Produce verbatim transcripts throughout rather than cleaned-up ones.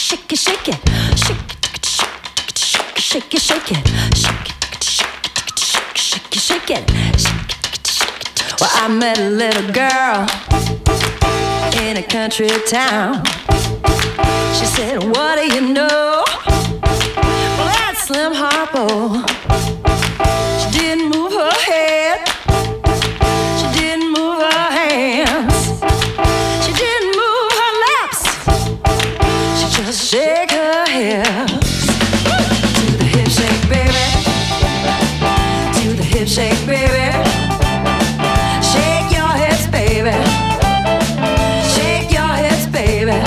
shake it, shake it, shake it, shake it, shake it, shake it, shake it, shake it, shake it. Well, I met a little girl in a country town. She said, what do you know? Well, that's Slim Harpo. She didn't move her head. She didn't move her hands. She didn't move her lips. She just shake her hips. To the hip shake, baby. To the hip shake, baby. Shake your hips, baby. Shake your hips, baby.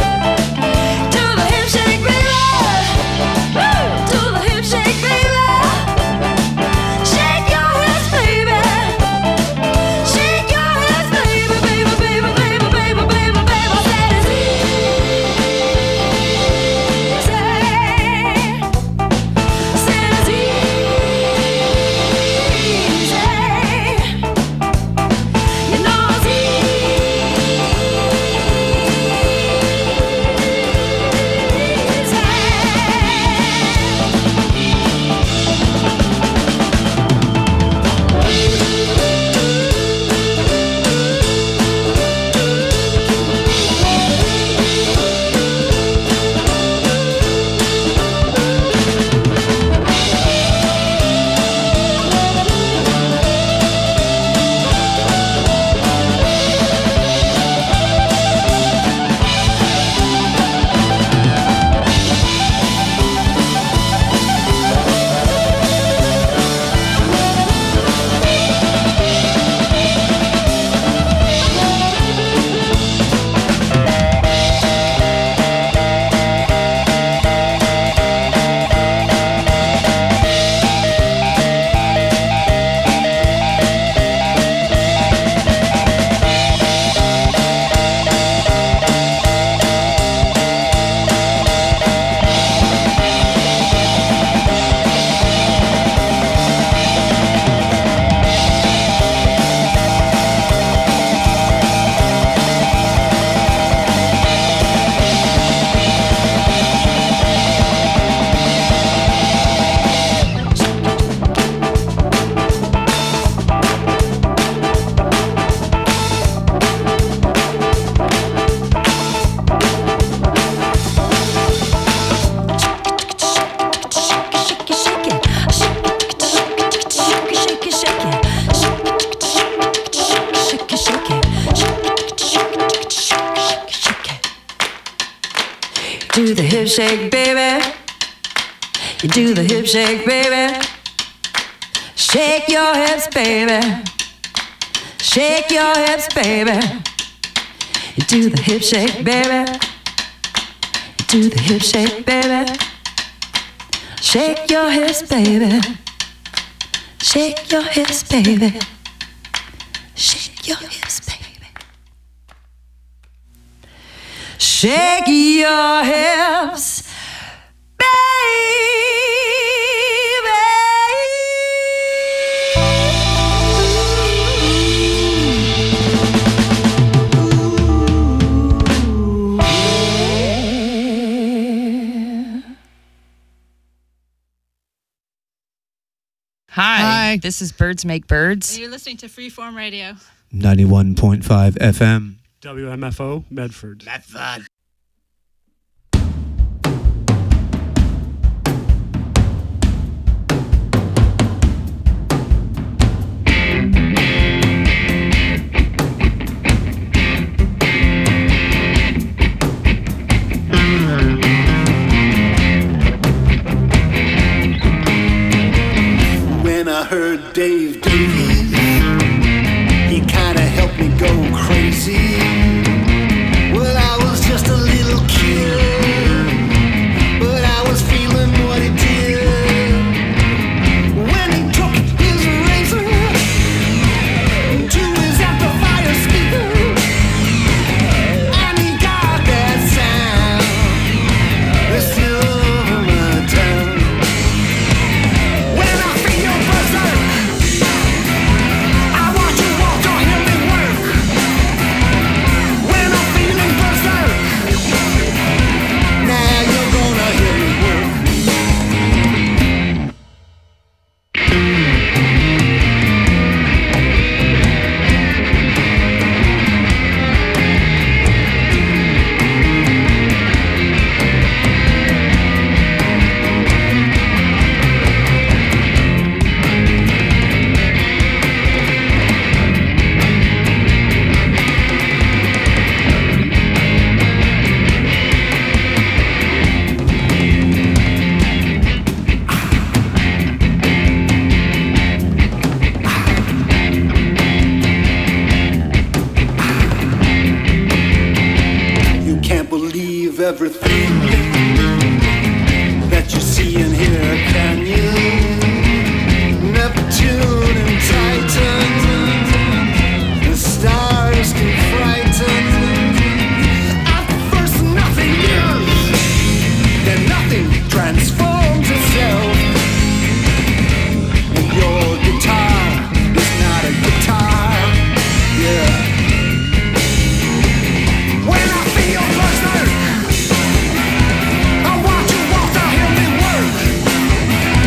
Do the hip shake, baby. You do the hip shake, baby. Shake your hips, baby. Shake your hips, baby. You do the hip shake, baby. You do the hip shake, baby. Shake your hips, baby. Shake your hips, baby. Shake your hips, baby. Shake your hips, baby. Hi, Hi, this is Birds Make Birds. And you're listening to Freeform Radio. ninety-one point five F M. W M F O, Medford. Medford. When I heard Dave Davies, he kinda helped me go crazy. Well, I was just a believe everything that you see and hear, can you? Neptune and Titan, the stars can frighten. At first nothing new, then nothing transforms itself. And your guitar is not a guitar, yeah. When I feel your berserk, I watch you walk to hear me work.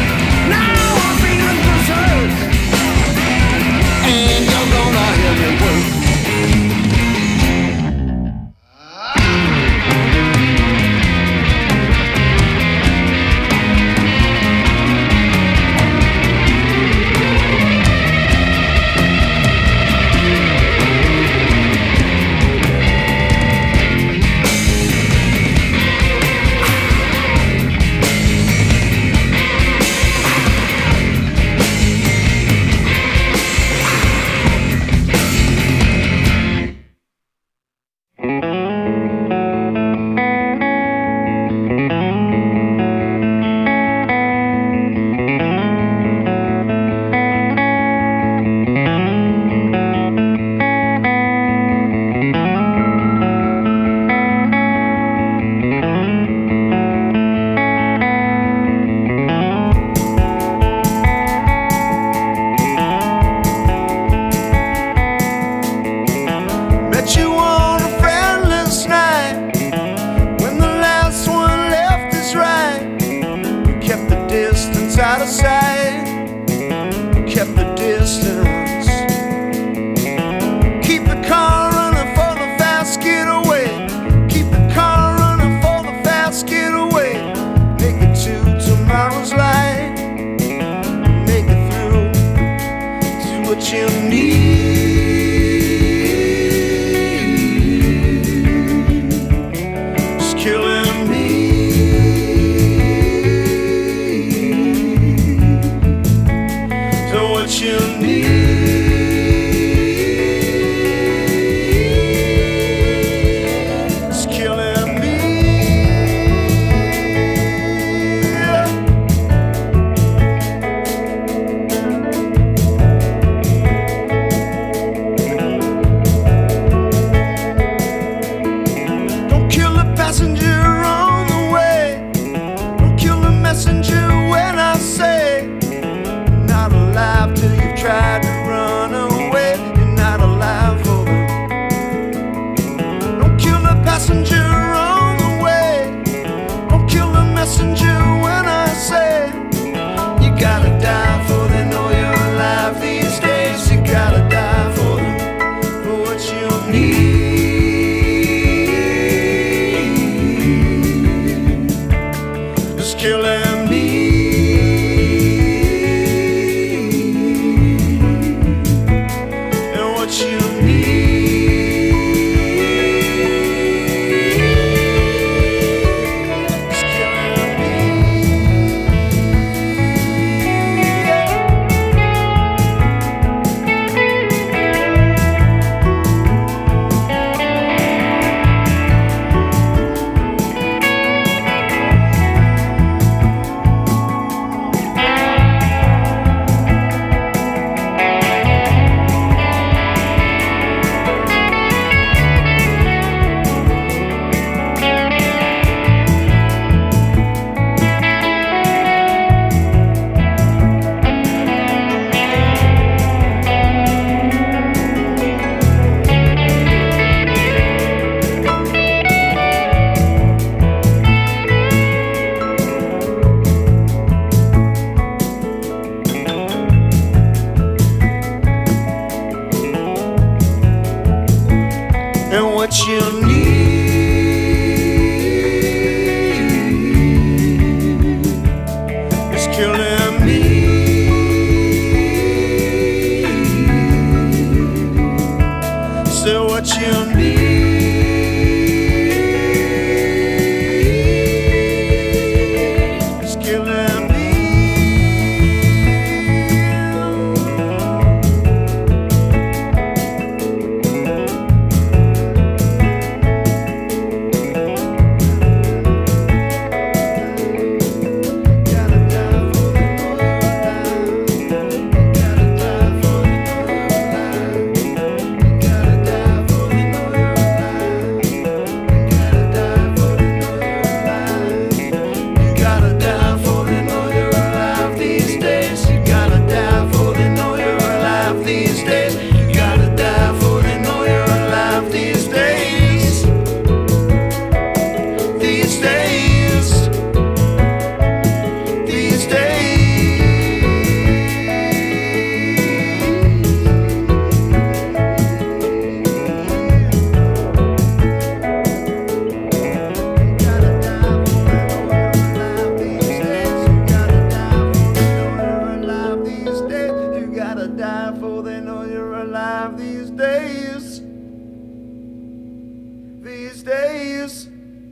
days,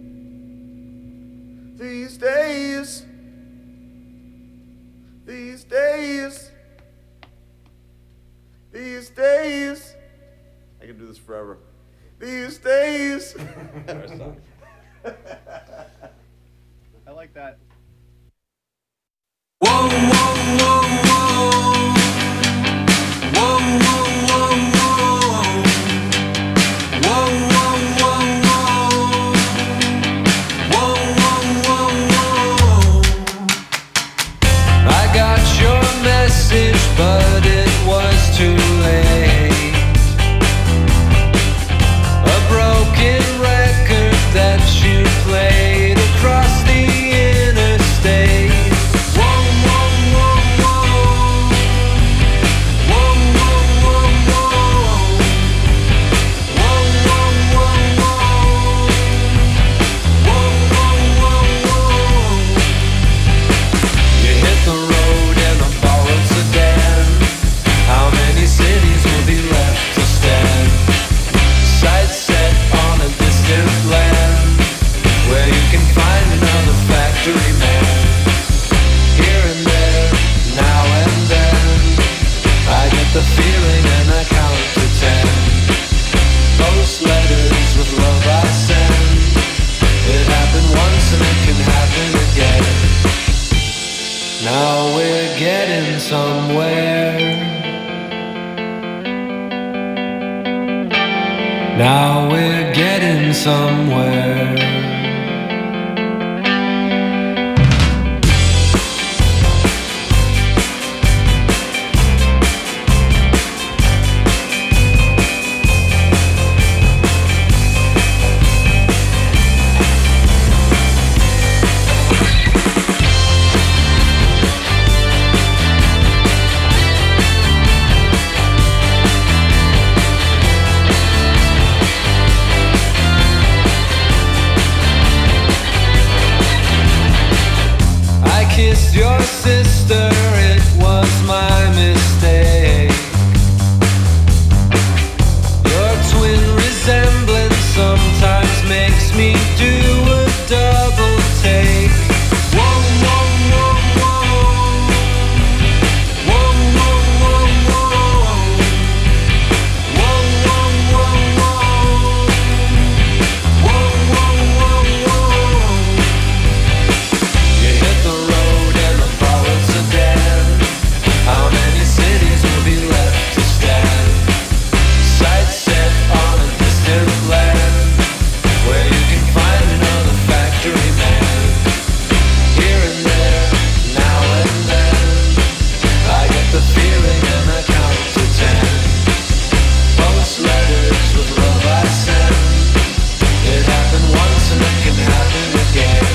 these days, these days, these days. I can do this forever. These days. I like that. Whoa, whoa, whoa, whoa. Whoa, whoa, whoa, whoa. Whoa, whoa, whoa, whoa. Whoa, whoa, whoa, whoa. I got your message, but it was too late. A broken record that you played across the interstate. Whoa, whoa, whoa, whoa. Whoa, whoa, whoa, whoa. Whoa, whoa, whoa, whoa. Whoa, whoa, whoa, whoa. You hit the road in a borrowed sedan. How many cities will be left to stand? Sights set on a distant land, where you can find another factory man. Here and there, now and then, I get the feeling and I count to ten. Post letters with love I send. It happened once and it can happen again. Now we're getting somewhere. Now we're getting somewhere. Kissed your sister, it was my mistake. Your twin resemblance sometimes makes me do a double take. Whoa, whoa, whoa, whoa. Whoa, whoa, whoa, whoa. Whoa, whoa, whoa, whoa. Whoa, whoa, whoa, whoa. You hit the road. How many cities will be left to stand? Sights set on a distant land, where you can find another factory man. Here and there, now and then, I get the feeling and I count to ten. Post letters with love I send. It happened once and it can happen again.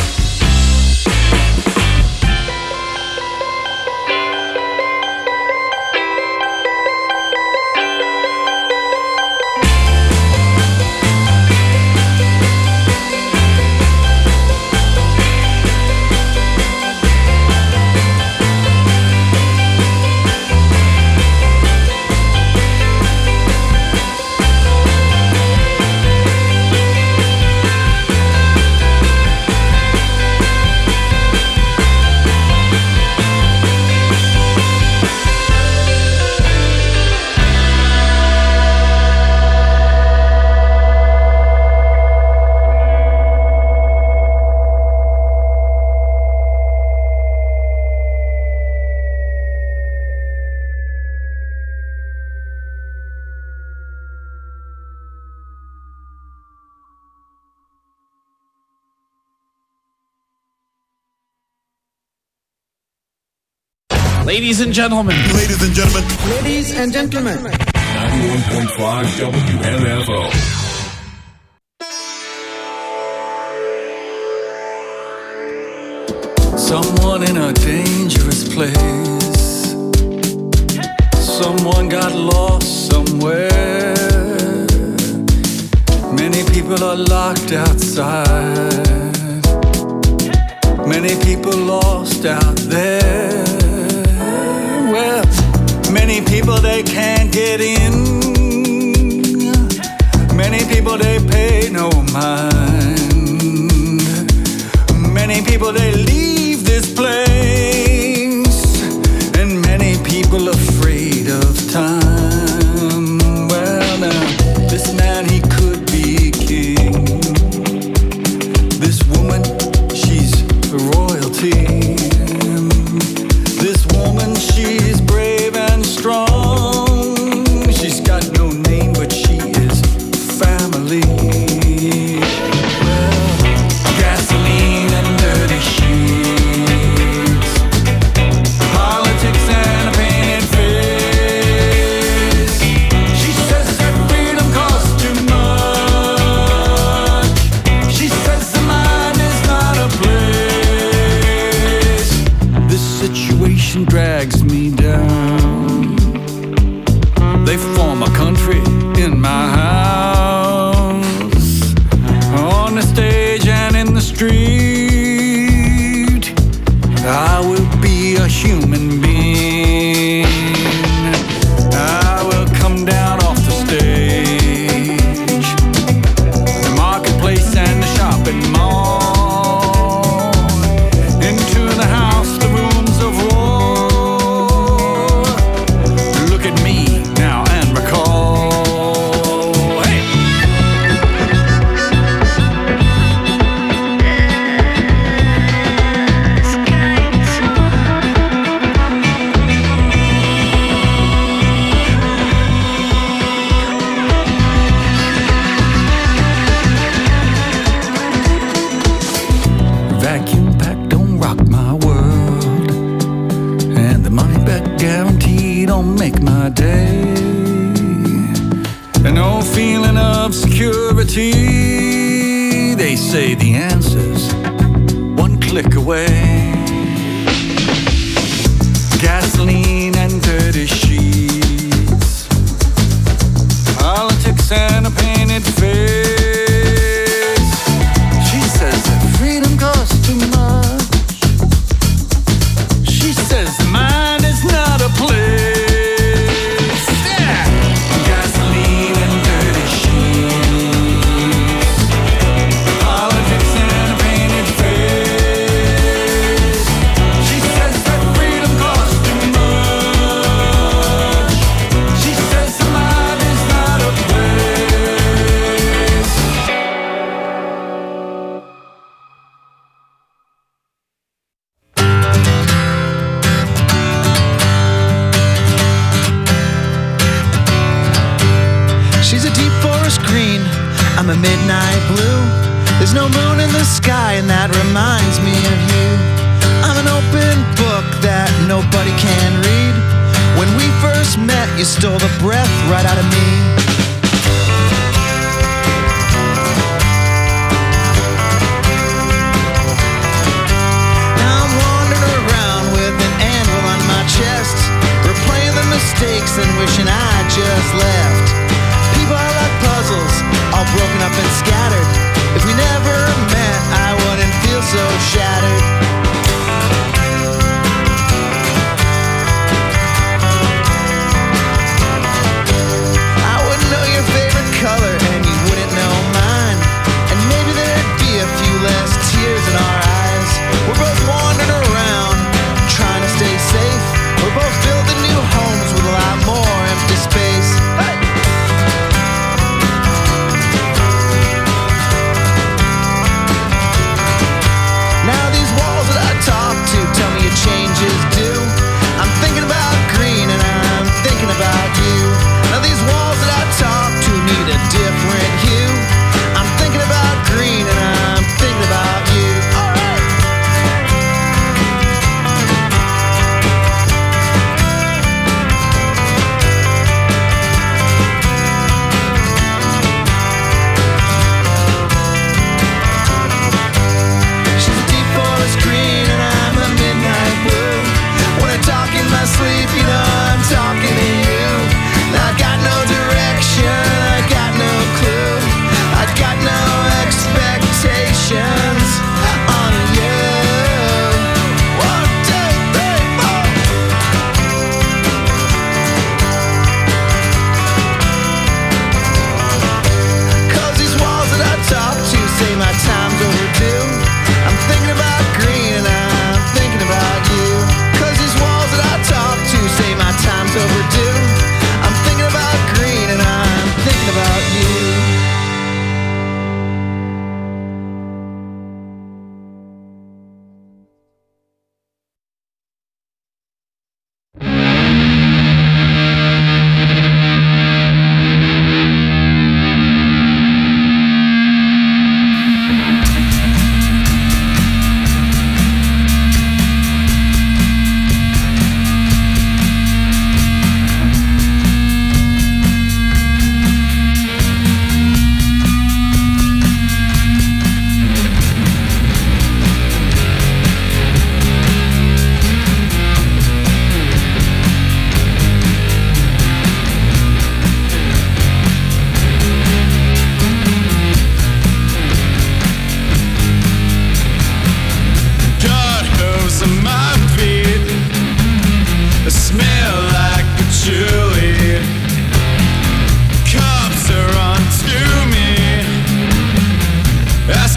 Ladies and gentlemen. Ladies and gentlemen. Ladies and gentlemen. ninety-one point five W M F O. Someone in a dangerous place. Someone got lost somewhere. Many people are locked outside. Many people lost out there. Well, many people they can't get in. Many people they pay no mind. people, they leave this place, and many people afraid of time. Well, now, this man, he could be king. This woman, she's royalty. This woman, she's brave and strong. She's got no name, but she is family. Well, gasoline and dirty sheets, politics and a painted face. She says that freedom costs too much. She says the mind is not a place. This situation drags me down. They form a country in my house, on the stage and in the street. I will be a human being. I will come down off the stage, the marketplace and the shopping mall, into the house, the rooms of war. Look at me now and recall. Hey! Vacuum pack don't rock my world, and the money back guarantee don't make my day. And no feeling of security. They say the answer's one click away. Gasoline and dirty sheets, politics and a painted face. She says that freedom costs too much. She says the mind is not a place. Yeah. Gasoline and dirty sheets, politics and a painted face. She says that freedom costs too much. She says the mind is not a place. She's a deep forest green, I'm a midnight blue. There's no moon in the sky, and that reminds me of you. I'm an open book that nobody can read. When we first met, you stole the breath right out of me. Now I'm wandering around with an anvil on my chest, replaying the mistakes and wishing I just left. People are like puzzles, all broken up and scattered. If we never met, I wouldn't feel so shattered. I wouldn't know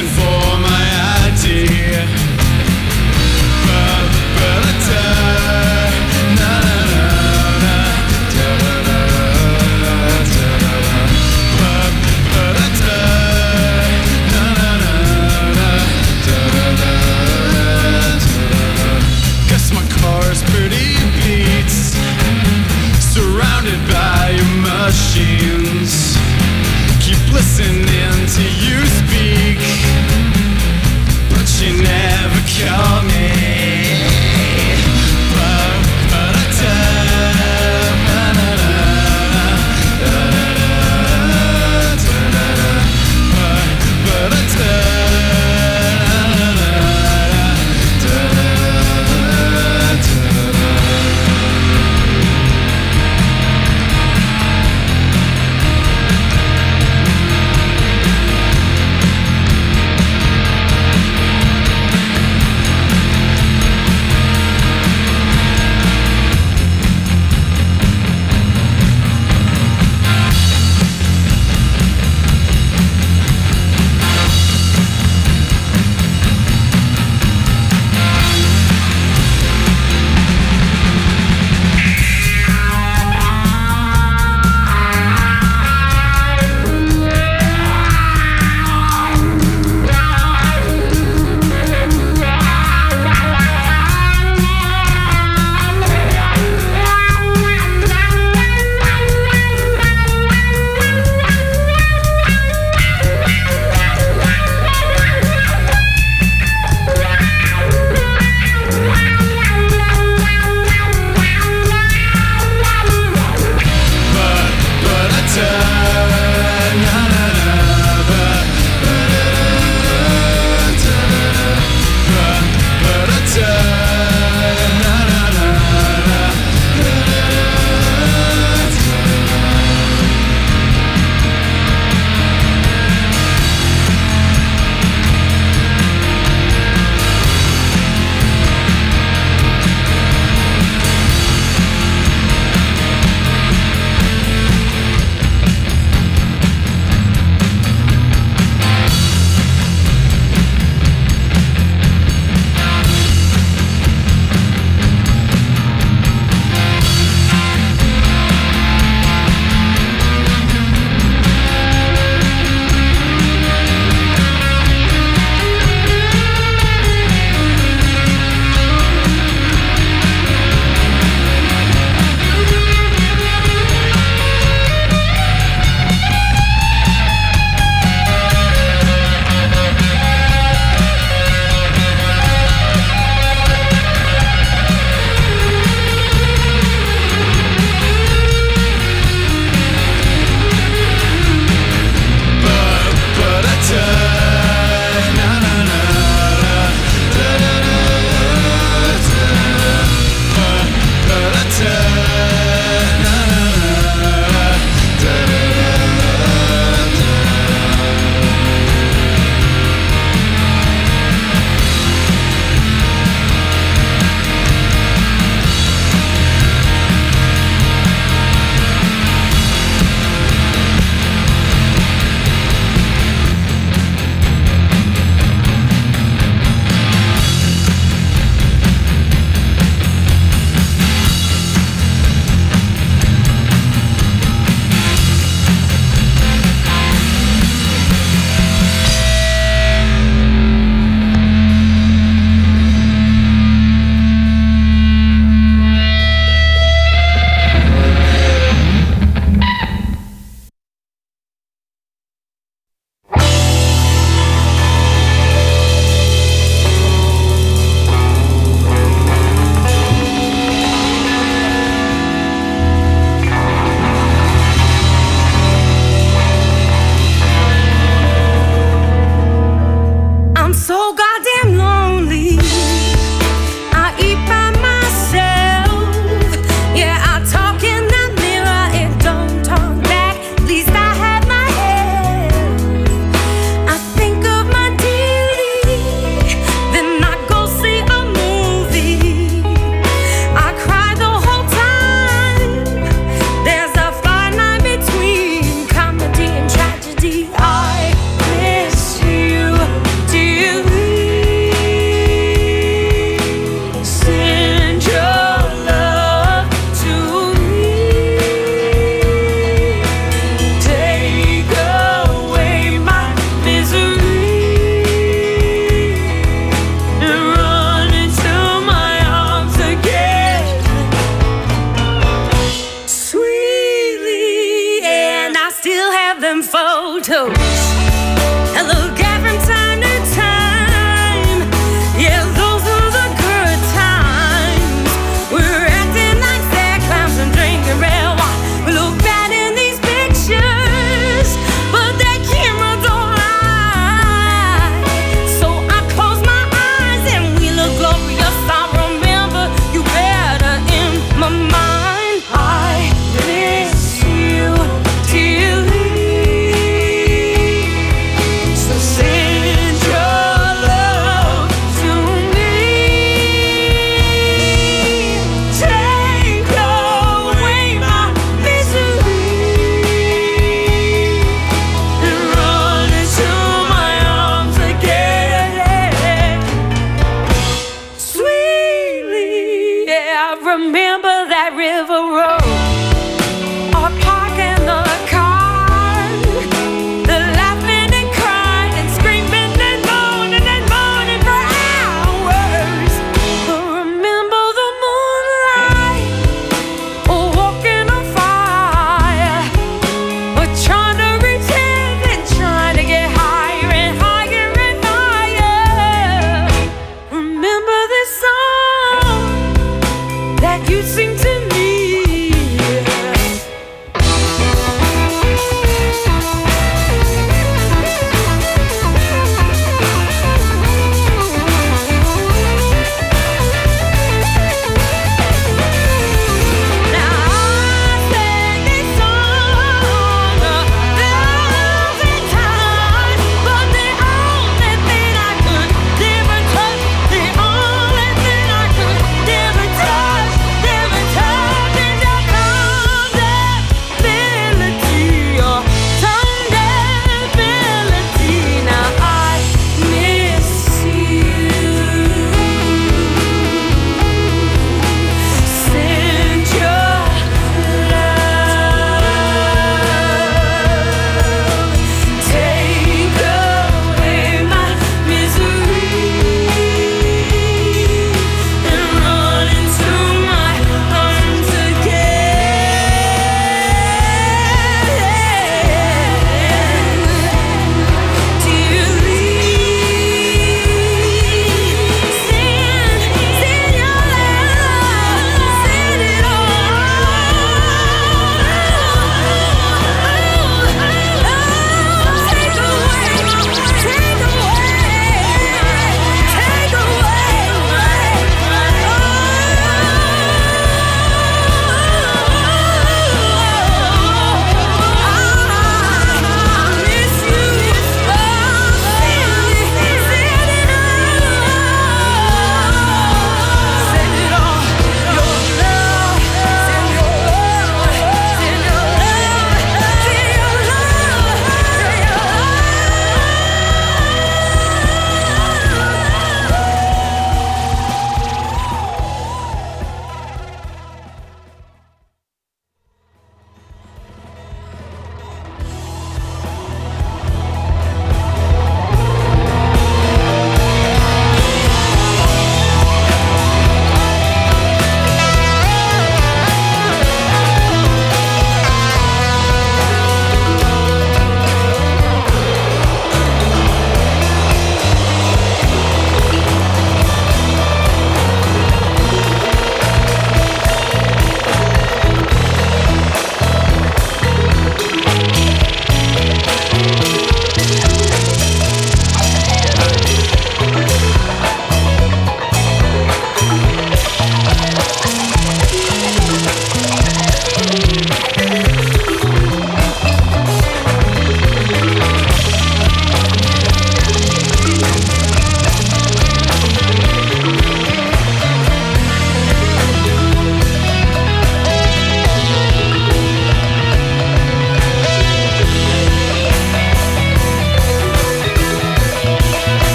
asking for my I D. Ba-ba-da-da, na-na-na-na, da-da-da-da-da-da, ba-ba-da-da, na-na-na-na, da-da-da-da-da. Guess my car's pretty beat, surrounded by machines. Keep listening to you speak.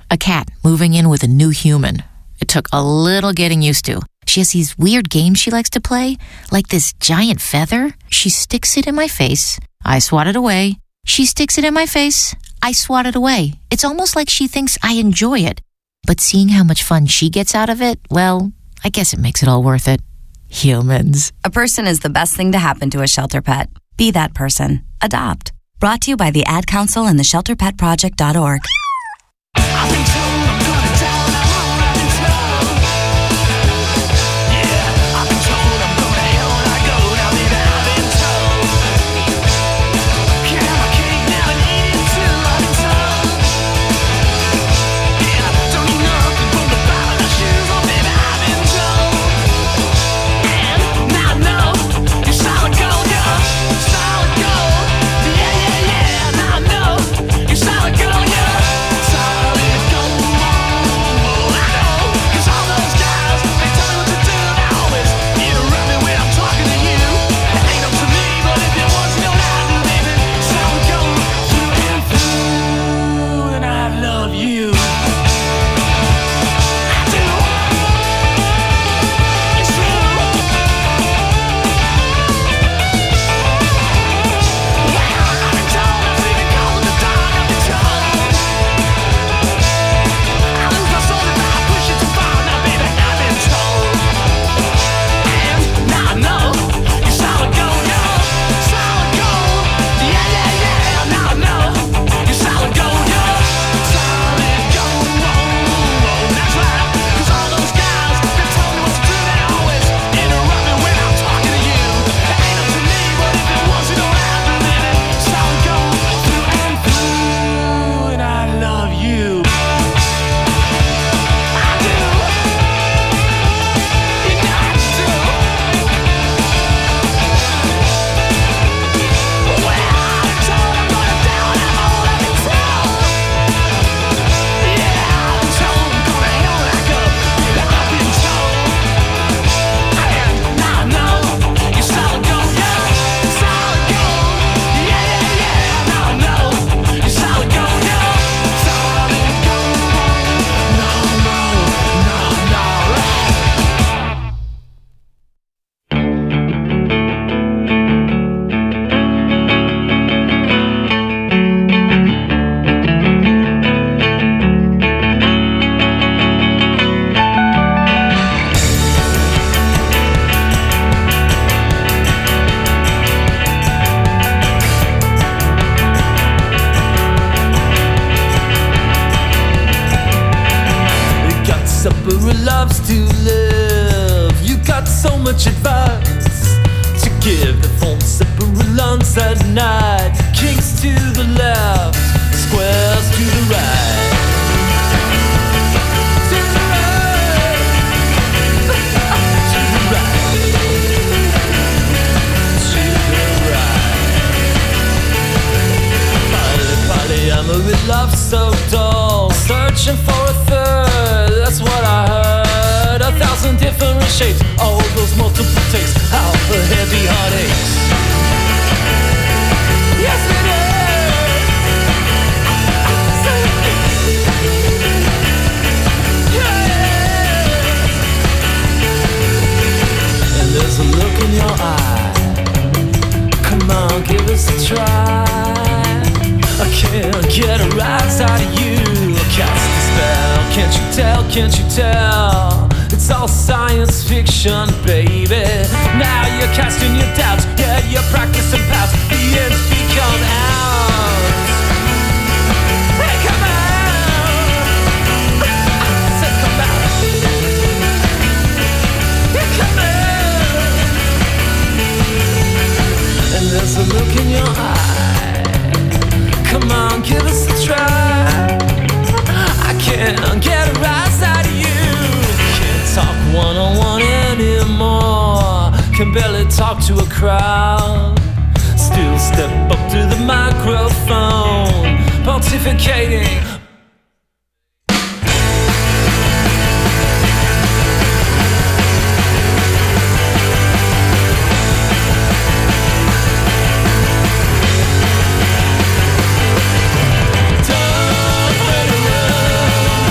A cat moving in with a new human. It took a little getting used to. She has these weird games she likes to play, like this giant feather. She sticks it in my face. I swat it away. She sticks it in my face. I swat it away. It's almost like she thinks I enjoy it. But seeing how much fun she gets out of it, well, I guess it makes it all worth it. Humans. A person is the best thing to happen to a shelter pet. Be that person. Adopt. Brought to you by the Ad Council and the shelter pet project dot org. Loves to live. You got so much advice to give. The phone separate lungs at night. Kings to the left, squares to the right. To the right. To the right. To the right. Party, party, I'm a with love so dull. Searching for a third, that's what I heard. A thousand different shapes, all those multiple takes, how the heavy heartaches. Yes, it is. Yeah. And there's a look in your eye. Come on, give us a try. I can't get a rise out of you. Cast the spell, can't you tell, can't you tell? It's all science fiction, baby. Now you're casting your doubts, yeah, you're practicing past. The ends become out. Hey, come out. I said come out. Yeah, come out. And there's a look in your eye. Come on, give us a try. I can't get a rise out of you. Talk one-on-one anymore. Can barely talk to a crowd. Still step up to the microphone, pontificating. Don't wait around.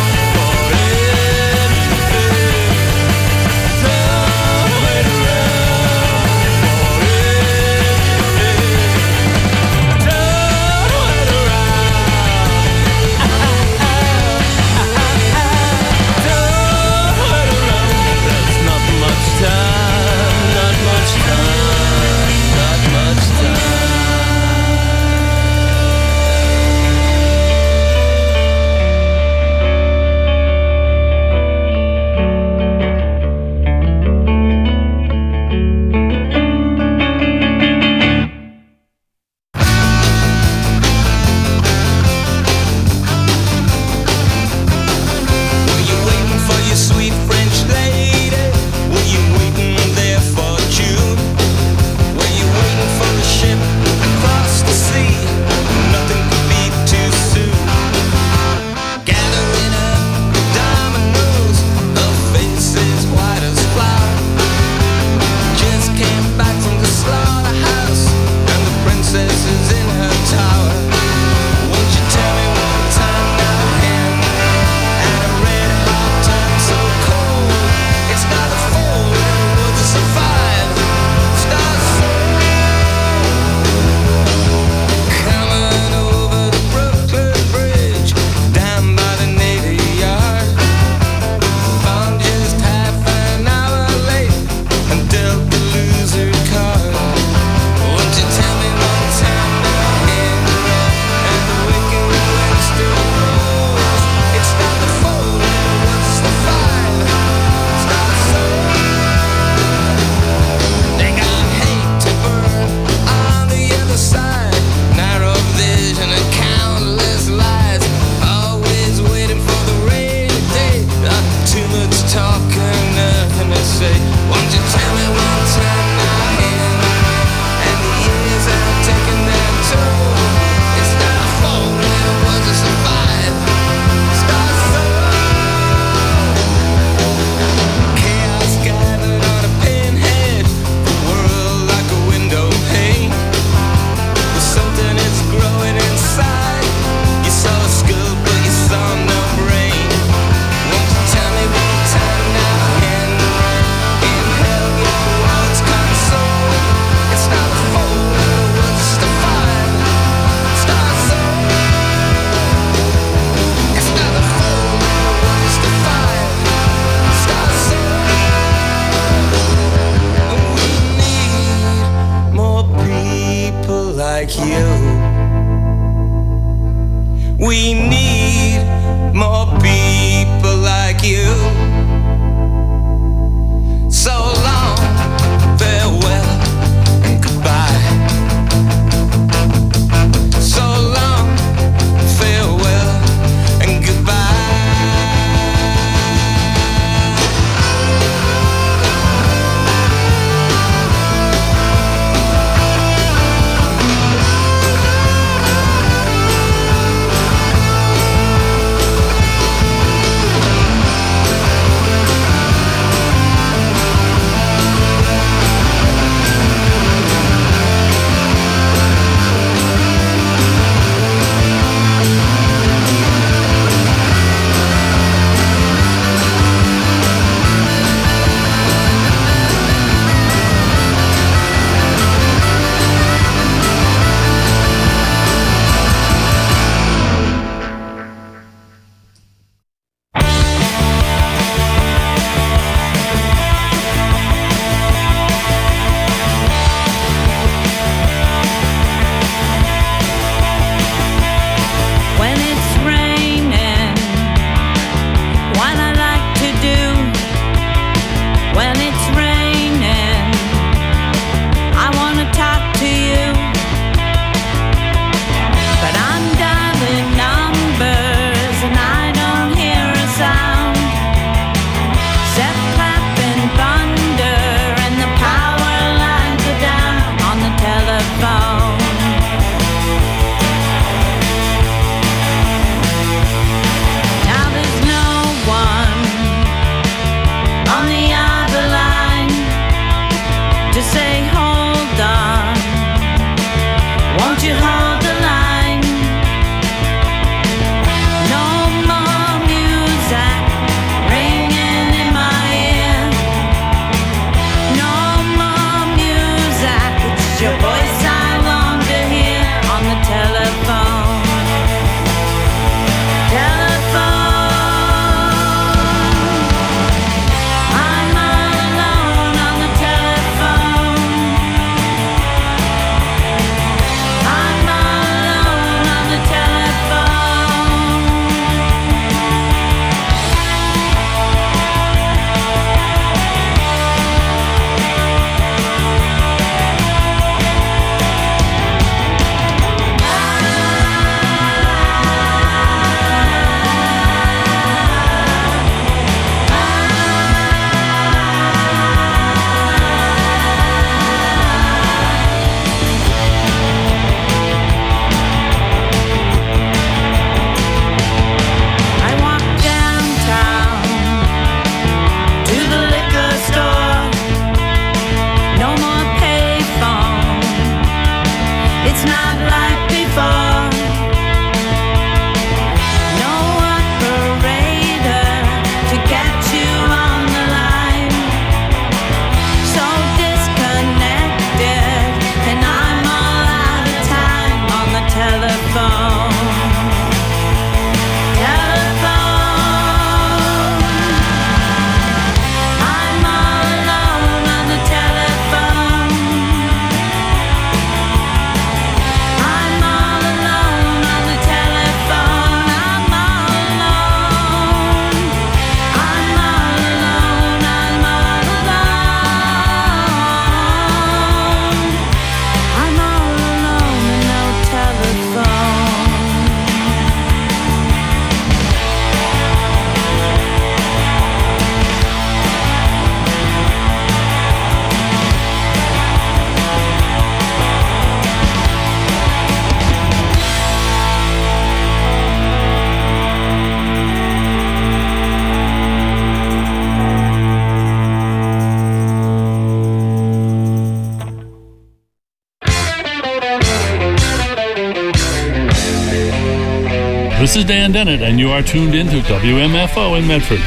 This is Dan Dennett, and you are tuned into W M F O in Medford.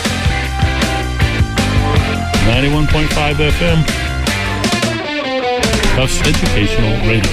ninety-one point five F M. Tufts Educational Radio.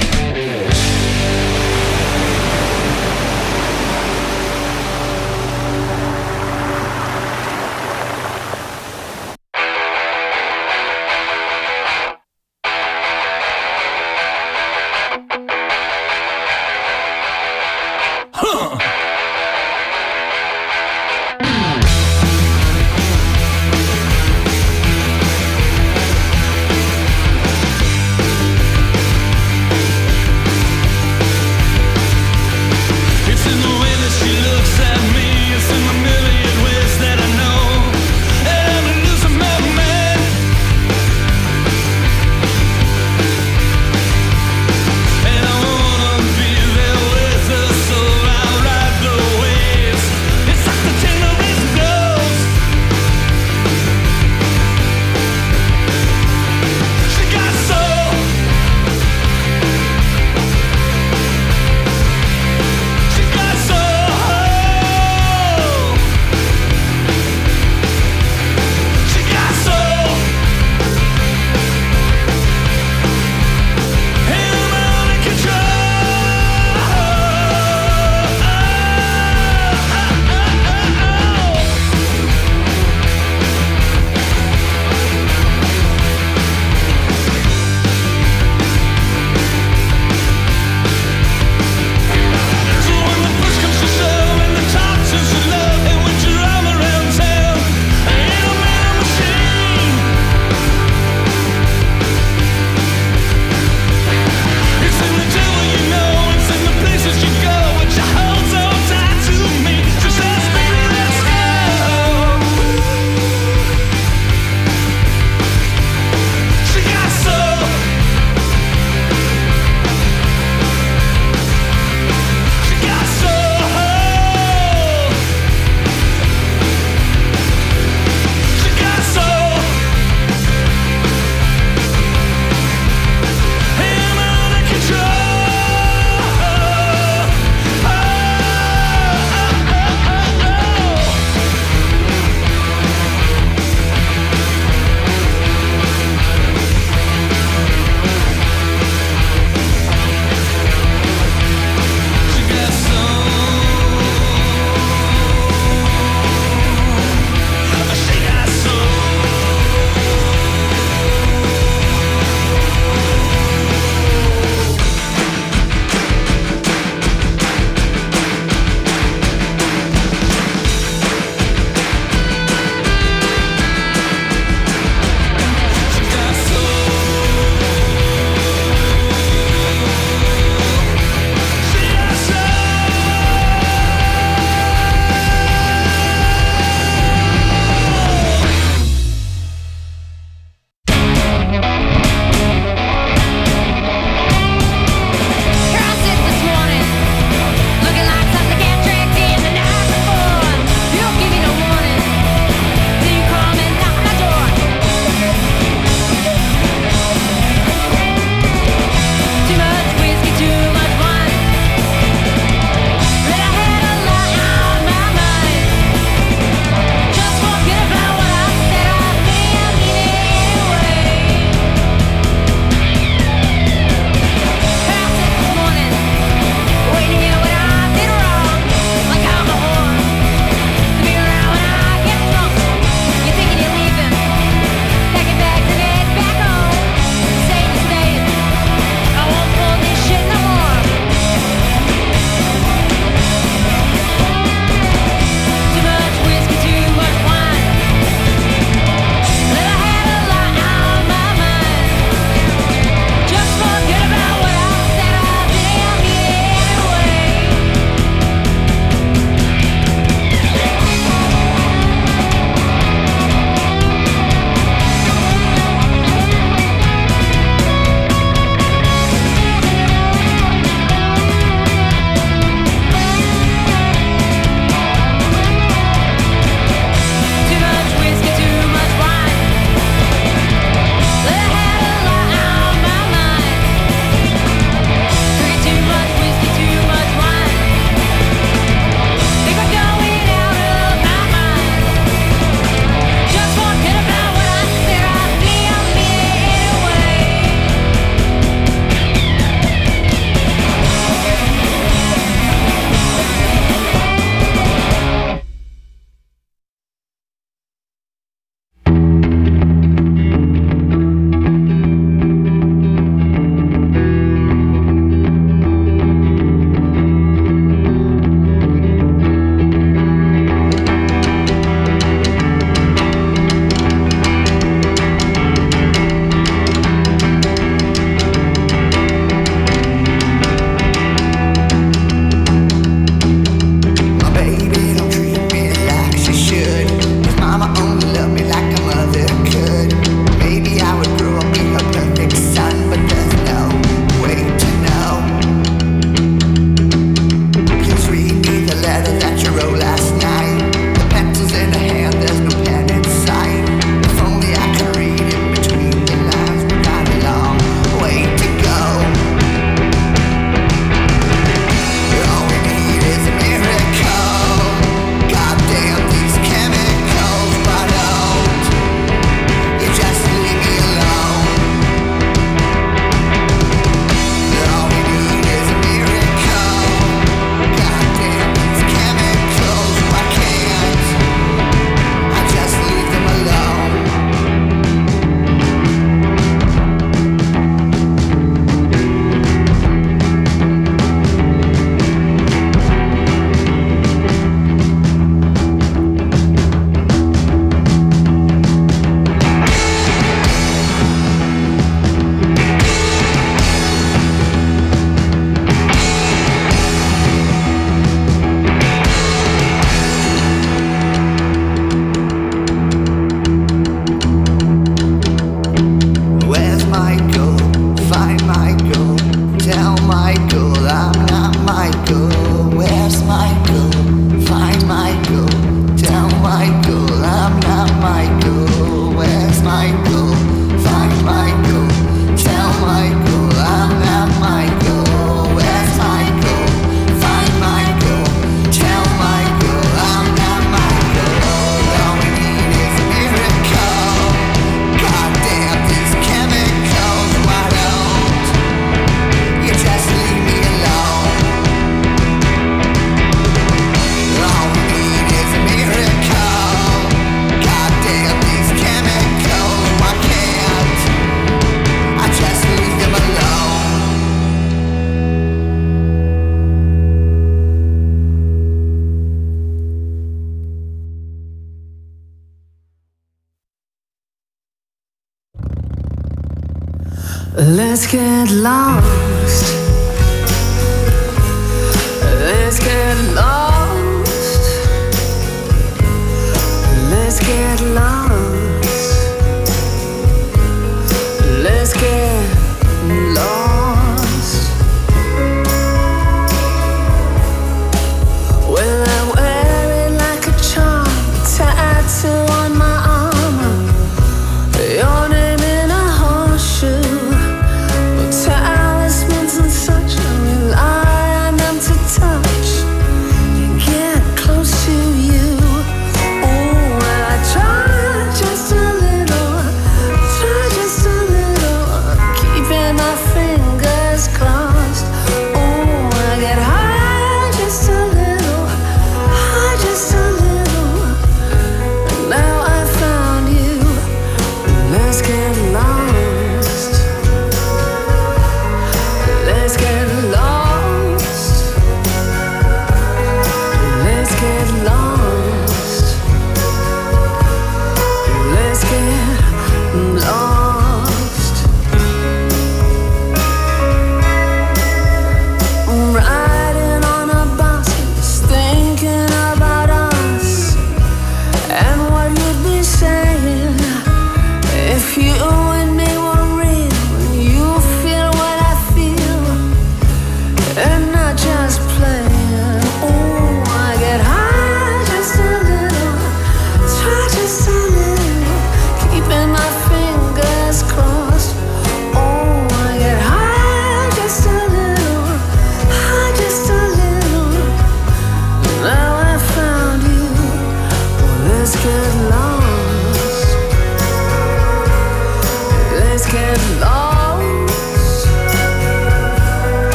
Let's get lost. Let's get